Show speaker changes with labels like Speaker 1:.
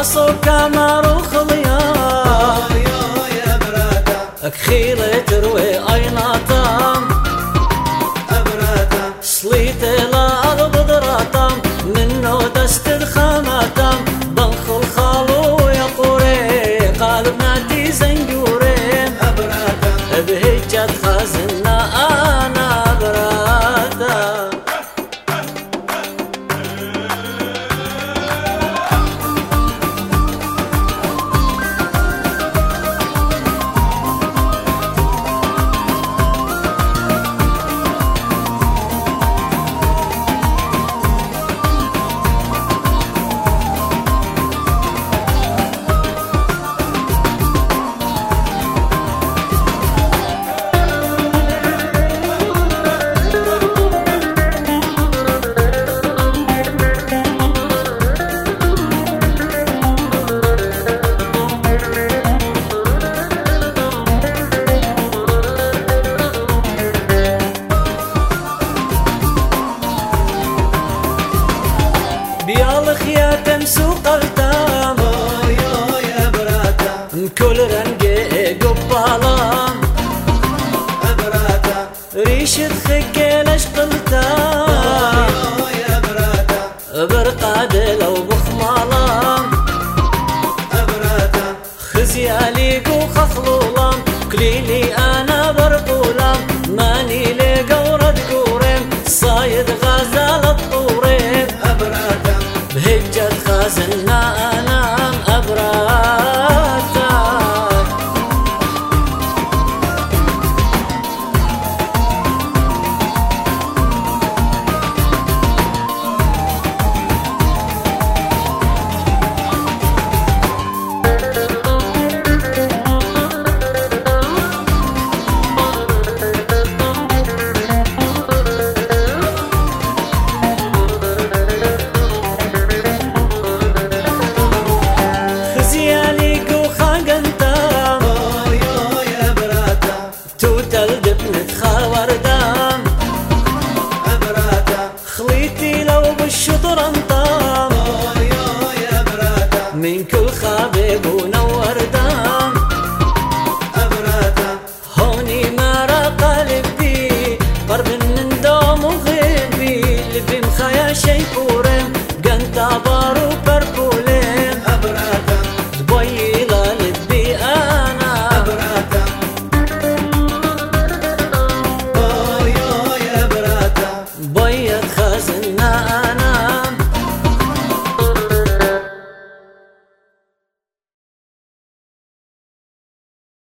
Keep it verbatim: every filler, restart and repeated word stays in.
Speaker 1: باصو كامر وخليان
Speaker 2: يا براتا
Speaker 1: اكخيلة تروي ايناتام
Speaker 2: ابراتا
Speaker 1: صليت لا البدراتام منو دست الخاماتام ضنخ الخالو يا قوري قالب نادي زنجورين
Speaker 2: ابراتا
Speaker 1: بهجت خازنا انا براتا بيالخ يا تمسوق التام
Speaker 2: يا براتا
Speaker 1: كل رنقي قبالام
Speaker 2: ابراتا
Speaker 1: ريشة خكيلش قلتام
Speaker 2: يا براتا
Speaker 1: برقاد لو بخمالام
Speaker 2: ابراتا
Speaker 1: خزياليك وخخلولام كليلي انا برقولام ماني لقورة قورين صايد غزال الطورين
Speaker 2: ابراتا
Speaker 1: بهجة خازنا انام ابراتا خزياليك وخاقنتام
Speaker 2: يا براتا
Speaker 1: توتل دبنة خاوردام
Speaker 2: ابراتا
Speaker 1: خليتي لو بالشطر انطام
Speaker 2: يا براتا
Speaker 1: من كل خابب ونوردام
Speaker 2: ابراتا
Speaker 1: هوني ما رق قلبي قرب من دوم وغيبي لبي مخايا شيكورم قنتا بارو بربولي